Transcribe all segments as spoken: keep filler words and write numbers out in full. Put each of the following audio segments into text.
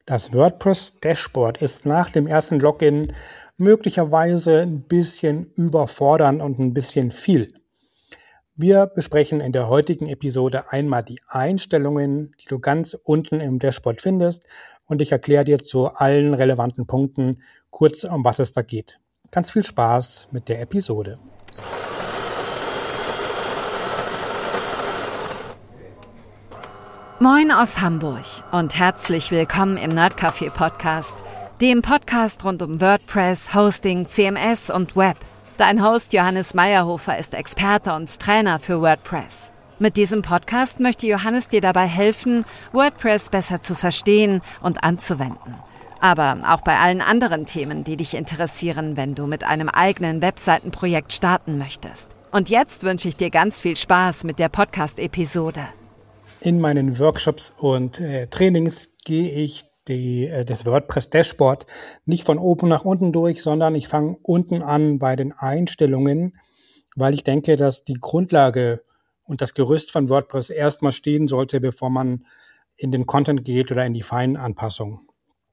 Das WordPress-Dashboard ist nach dem ersten Login möglicherweise ein bisschen überfordernd und ein bisschen viel. Wir besprechen in der heutigen Episode einmal die Einstellungen, die du ganz unten im Dashboard findest, und ich erkläre dir zu allen relevanten Punkten kurz, um was es da geht. Ganz viel Spaß mit der Episode. Moin aus Hamburg und herzlich willkommen im Nerdcafé Podcast, dem Podcast rund um WordPress, Hosting, C M S und Web. Dein Host Johannes Meyerhofer ist Experte und Trainer für WordPress. Mit diesem Podcast möchte Johannes dir dabei helfen, WordPress besser zu verstehen und anzuwenden. Aber auch bei allen anderen Themen, die dich interessieren, wenn du mit einem eigenen Webseitenprojekt starten möchtest. Und jetzt wünsche ich dir ganz viel Spaß mit der Podcast-Episode. In meinen Workshops und äh, Trainings gehe ich die, äh, das WordPress-Dashboard nicht von oben nach unten durch, sondern ich fange unten an bei den Einstellungen, weil ich denke, dass die Grundlage und das Gerüst von WordPress erstmal stehen sollte, bevor man in den Content geht oder in die feinen Anpassungen.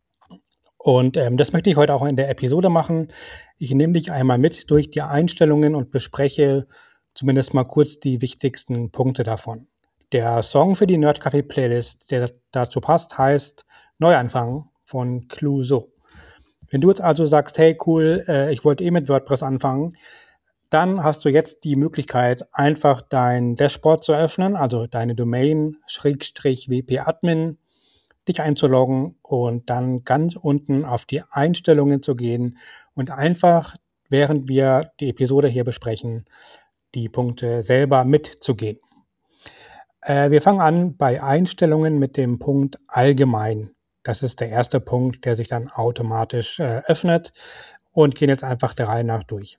Und ähm, das möchte ich heute auch in der Episode machen. Ich nehme dich einmal mit durch die Einstellungen und bespreche zumindest mal kurz die wichtigsten Punkte davon. Der Song für die Nerdcafé-Playlist, der dazu passt, heißt Neuanfang von Clouseau. Wenn du jetzt also sagst, hey cool, äh, ich wollte eh mit WordPress anfangen, dann hast du jetzt die Möglichkeit, einfach dein Dashboard zu öffnen, also deine Domain, Schrägstrich W P Admin, dich einzuloggen und dann ganz unten auf die Einstellungen zu gehen und einfach, während wir die Episode hier besprechen, die Punkte selber mitzugehen. Äh, wir fangen an bei Einstellungen mit dem Punkt Allgemein. Das ist der erste Punkt, der sich dann automatisch äh, öffnet, und gehen jetzt einfach der Reihe nach durch.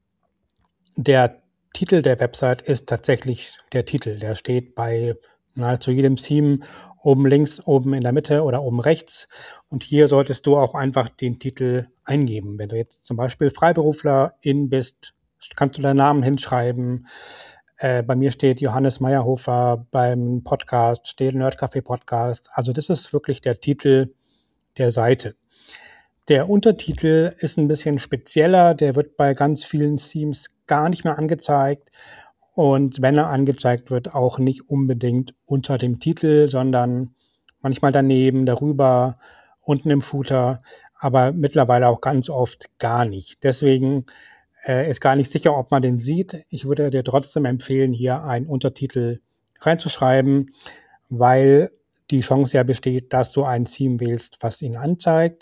Der Titel der Website ist tatsächlich der Titel. Der steht bei nahezu jedem Theme oben links, oben in der Mitte oder oben rechts. Und hier solltest du auch einfach den Titel eingeben. Wenn du jetzt zum Beispiel Freiberuflerin bist, kannst du deinen Namen hinschreiben. Äh, bei mir steht Johannes Meyerhofer, beim Podcast steht Nerdcafé Podcast. Also das ist wirklich der Titel der Seite. Der Untertitel ist ein bisschen spezieller. Der wird bei ganz vielen Themes gar nicht mehr angezeigt. Und wenn er angezeigt wird, auch nicht unbedingt unter dem Titel, sondern manchmal daneben, darüber, unten im Footer, aber mittlerweile auch ganz oft gar nicht. Deswegen äh, ist gar nicht sicher, ob man den sieht. Ich würde dir trotzdem empfehlen, hier einen Untertitel reinzuschreiben, weil die Chance ja besteht, dass du ein Theme wählst, was ihn anzeigt.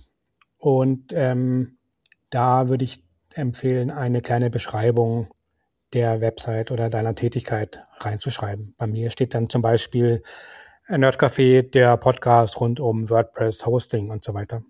Und ähm, da würde ich empfehlen, eine kleine Beschreibung der Website oder deiner Tätigkeit reinzuschreiben. Bei mir steht dann zum Beispiel Nerdcafé, der Podcast rund um WordPress, Hosting und so weiter.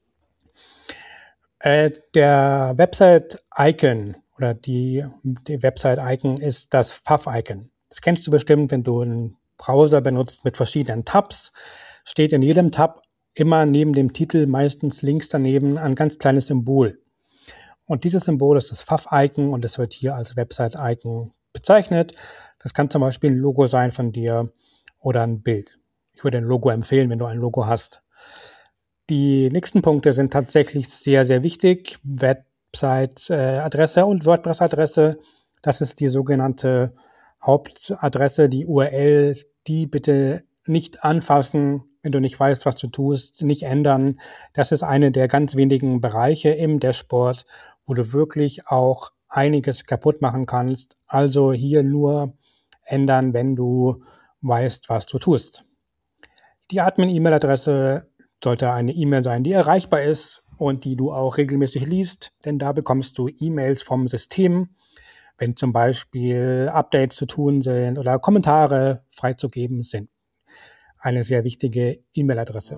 Äh, der Website-Icon oder die, die Website-Icon ist das Fav-Icon. Das kennst du bestimmt, wenn du einen Browser benutzt mit verschiedenen Tabs. Steht in jedem Tab immer neben dem Titel, meistens links daneben, ein ganz kleines Symbol. Und dieses Symbol ist das Fav-Icon und es wird hier als Website-Icon bezeichnet. Das kann zum Beispiel ein Logo sein von dir oder ein Bild. Ich würde ein Logo empfehlen, wenn du ein Logo hast. Die nächsten Punkte sind tatsächlich sehr, sehr wichtig. Website-Adresse und WordPress-Adresse. Das ist die sogenannte Hauptadresse, die U R L. Die bitte nicht anfassen, wenn du nicht weißt, was du tust, nicht ändern. Das ist eine der ganz wenigen Bereiche im Dashboard, wo du wirklich auch einiges kaputt machen kannst. Also hier nur ändern, wenn du weißt, was du tust. Die Admin-E-Mail-Adresse sollte eine E-Mail sein, die erreichbar ist und die du auch regelmäßig liest, denn da bekommst du E-Mails vom System, wenn zum Beispiel Updates zu tun sind oder Kommentare freizugeben sind. Eine sehr wichtige E-Mail-Adresse.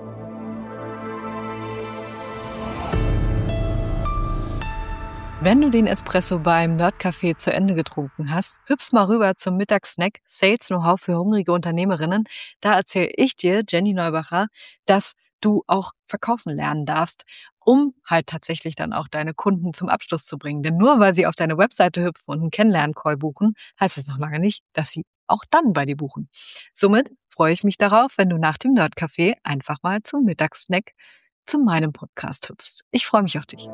Wenn du den Espresso beim Nerdcafé zu Ende getrunken hast, hüpf mal rüber zum Mittagssnack Sales Know-how für hungrige Unternehmerinnen. Da erzähle ich dir, Jenny Neubacher, dass du auch verkaufen lernen darfst, um halt tatsächlich dann auch deine Kunden zum Abschluss zu bringen. Denn nur weil sie auf deine Webseite hüpfen und einen Kennenlern-Call buchen, heißt es noch lange nicht, dass sie auch dann bei dir buchen. Somit freue ich mich darauf, wenn du nach dem Nerdcafé einfach mal zum Mittagssnack zu meinem Podcast hüpfst. Ich freue mich auf dich.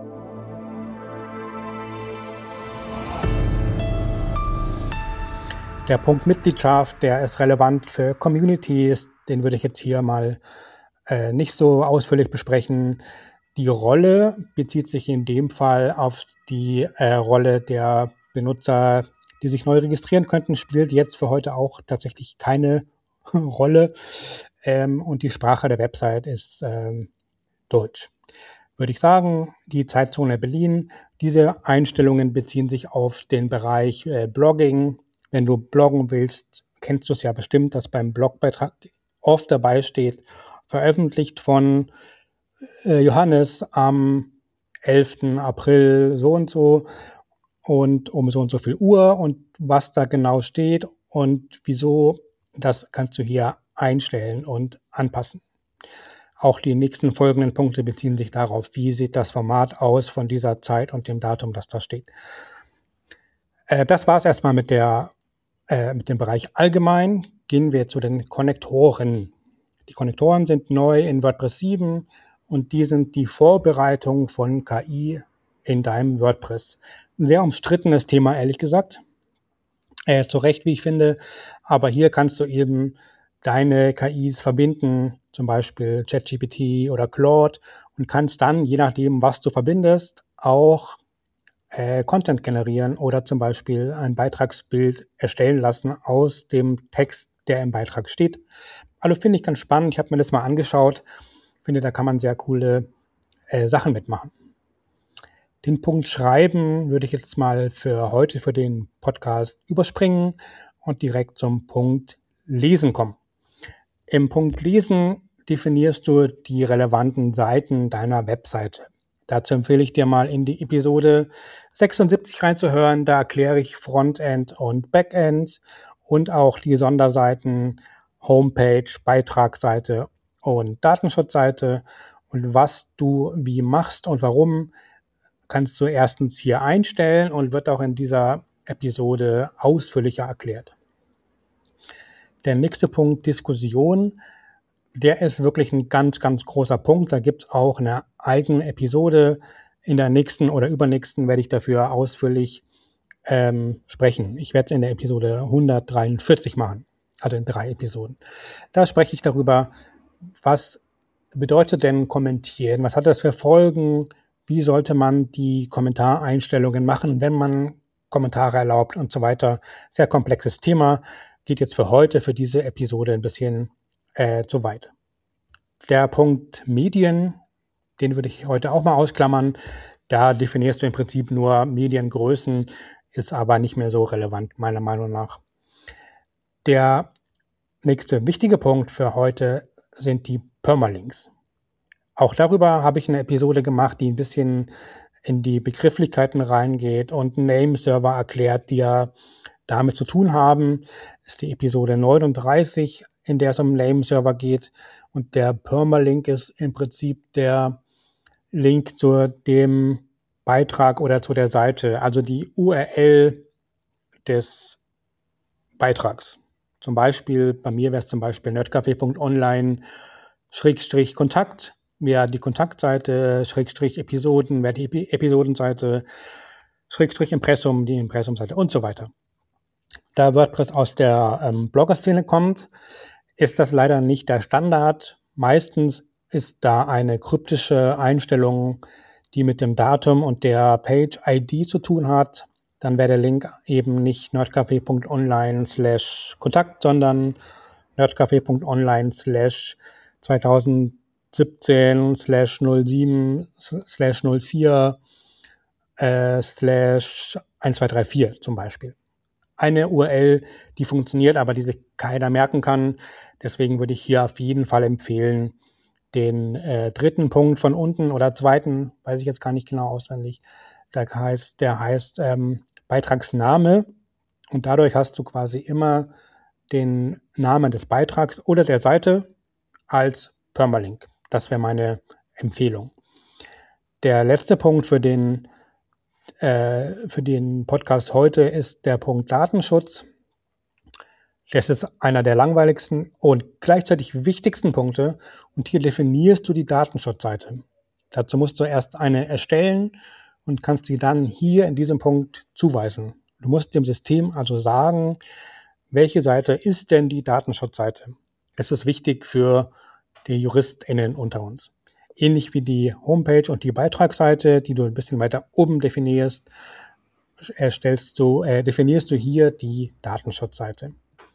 Der Punkt Mitgliedschaft, der ist relevant für Communities, den würde ich jetzt hier mal äh, nicht so ausführlich besprechen. Die Rolle bezieht sich in dem Fall auf die äh, Rolle der Benutzer, die sich neu registrieren könnten, spielt jetzt für heute auch tatsächlich keine Rolle. Ähm, und die Sprache der Website ist ähm, Deutsch. Würde ich sagen, die Zeitzone Berlin. Diese Einstellungen beziehen sich auf den Bereich äh, Blogging. Wenn du bloggen willst, kennst du es ja bestimmt, dass beim Blogbeitrag oft dabei steht, veröffentlicht von äh, Johannes am elften April so und so und um so und so viel Uhr und was da genau steht und wieso, das kannst du hier einstellen und anpassen. Auch die nächsten folgenden Punkte beziehen sich darauf, wie sieht das Format aus von dieser Zeit und dem Datum, das da steht. Äh, das war es erstmal mit der Äh, mit dem Bereich allgemein. Gehen wir zu den Konnektoren. Die Konnektoren sind neu in WordPress sieben und die sind die Vorbereitung von K I in deinem WordPress. Ein sehr umstrittenes Thema, ehrlich gesagt. Äh, zu Recht, wie ich finde. Aber hier kannst du eben deine K Is verbinden, zum Beispiel ChatGPT oder Claude, und kannst dann, je nachdem, was du verbindest, auch Äh, Content generieren oder zum Beispiel ein Beitragsbild erstellen lassen aus dem Text, der im Beitrag steht. Also finde ich ganz spannend. Ich habe mir das mal angeschaut. Finde, da kann man sehr coole äh, Sachen mitmachen. Den Punkt Schreiben würde ich jetzt mal für heute, für den Podcast überspringen und direkt zum Punkt Lesen kommen. Im Punkt Lesen definierst du die relevanten Seiten deiner Webseite. Dazu empfehle ich dir mal in die Episode sechsundsiebzig reinzuhören. Da erkläre ich Frontend und Backend und auch die Sonderseiten Homepage, Beitragsseite und Datenschutzseite. Und was du wie machst und warum, kannst du erstens hier einstellen und wird auch in dieser Episode ausführlicher erklärt. Der nächste Punkt, Diskussion. Der ist wirklich ein ganz, ganz großer Punkt. Da gibt es auch eine eigene Episode. In der nächsten oder übernächsten werde ich dafür ausführlich ähm, sprechen. Ich werde es in der Episode hundertdreiundvierzig machen, also in drei Episoden. Da spreche ich darüber, was bedeutet denn kommentieren? Was hat das für Folgen? Wie sollte man die Kommentareinstellungen machen, wenn man Kommentare erlaubt und so weiter? Sehr komplexes Thema. Geht jetzt für heute, für diese Episode ein bisschen Äh, zu weit. Der Punkt Medien, den würde ich heute auch mal ausklammern. Da definierst du im Prinzip nur Mediengrößen, ist aber nicht mehr so relevant, meiner Meinung nach. Der nächste wichtige Punkt für heute sind die Permalinks. Auch darüber habe ich eine Episode gemacht, die ein bisschen in die Begrifflichkeiten reingeht und Nameserver erklärt, die ja damit zu tun haben. Das ist die Episode neununddreißig, in der es um Nameserver geht. Und der Permalink ist im Prinzip der Link zu dem Beitrag oder zu der Seite, also die U R L des Beitrags. Zum Beispiel, bei mir wäre es zum Beispiel nerdcafé punkt online Schrägstrich Kontakt, wäre die Kontaktseite, Schrägstrich Episoden, wäre die Epi- Episodenseite, Schrägstrich Impressum, die Impressumseite und so weiter. Da WordPress aus der ähm, Blogger-Szene kommt, ist das leider nicht der Standard. Meistens ist da eine kryptische Einstellung, die mit dem Datum und der Page-I D zu tun hat. Dann wäre der Link eben nicht nerdcafé punkt online slash Kontakt, sondern nerdcafé punkt online slash zweitausendsiebzehn slash null sieben slash null vier äh, slash eins zwei drei vier zum Beispiel. Eine U R L, die funktioniert, aber die sich keiner merken kann. Deswegen würde ich hier auf jeden Fall empfehlen, den äh, dritten Punkt von unten oder zweiten, weiß ich jetzt gar nicht genau auswendig, der heißt, der heißt ähm, Beitragsname, und dadurch hast du quasi immer den Namen des Beitrags oder der Seite als Permalink. Das wäre meine Empfehlung. Der letzte Punkt für den äh, für den Podcast heute ist der Punkt Datenschutz. Das ist einer der langweiligsten und gleichzeitig wichtigsten Punkte und hier definierst du die Datenschutzseite. Dazu musst du erst eine erstellen und kannst sie dann hier in diesem Punkt zuweisen. Du musst dem System also sagen, welche Seite ist denn die Datenschutzseite. Es ist wichtig für die JuristInnen unter uns. Ähnlich wie die Homepage und die Beitragsseite, die du ein bisschen weiter oben definierst, erstellst du, äh, definierst du hier die Datenschutzseite.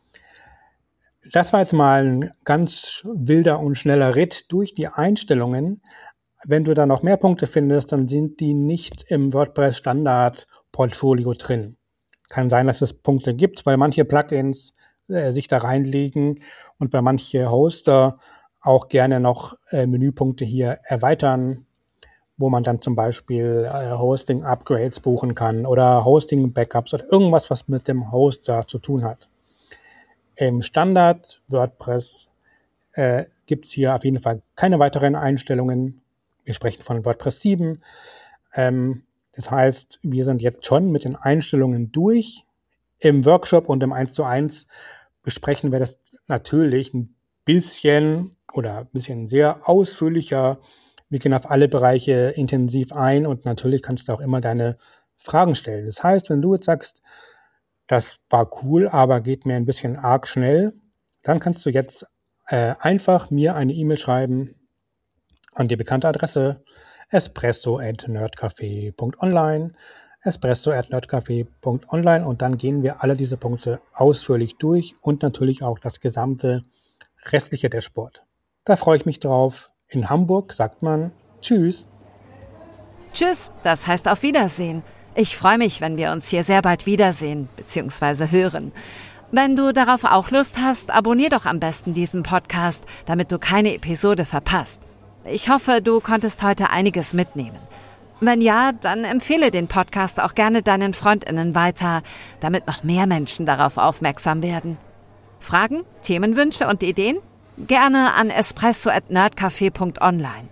Das war jetzt mal ein ganz wilder und schneller Ritt durch die Einstellungen. Wenn du da noch mehr Punkte findest, dann sind die nicht im WordPress-Standard-Portfolio drin. Kann sein, dass es Punkte gibt, weil manche Plugins äh, sich da reinlegen und weil manche Hoster auch gerne noch äh, Menüpunkte hier erweitern, wo man dann zum Beispiel äh, Hosting-Upgrades buchen kann oder Hosting-Backups oder irgendwas, was mit dem Hoster zu tun hat. Im Standard WordPress äh, gibt es hier auf jeden Fall keine weiteren Einstellungen. Wir sprechen von WordPress sieben. Ähm, das heißt, wir sind jetzt schon mit den Einstellungen durch. Im Workshop und im eins zu eins besprechen wir das natürlich ein bisschen oder ein bisschen sehr ausführlicher. Wir gehen auf alle Bereiche intensiv ein und natürlich kannst du auch immer deine Fragen stellen. Das heißt, wenn du jetzt sagst, das war cool, aber geht mir ein bisschen arg schnell, dann kannst du jetzt äh, einfach mir eine E-Mail schreiben an die bekannte Adresse espresso at nerdcafé punkt online, espresso at nerdcafé punkt online und dann gehen wir alle diese Punkte ausführlich durch und natürlich auch das gesamte restliche Dashboard. Da freue ich mich drauf. In Hamburg sagt man Tschüss. Tschüss, das heißt auf Wiedersehen. Ich freue mich, wenn wir uns hier sehr bald wiedersehen bzw. hören. Wenn du darauf auch Lust hast, abonnier doch am besten diesen Podcast, damit du keine Episode verpasst. Ich hoffe, du konntest heute einiges mitnehmen. Wenn ja, dann empfehle den Podcast auch gerne deinen FreundInnen weiter, damit noch mehr Menschen darauf aufmerksam werden. Fragen, Themenwünsche und Ideen? Gerne an espresso at nerdcafé punkt online.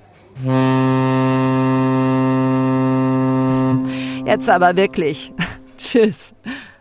Jetzt aber wirklich. Tschüss.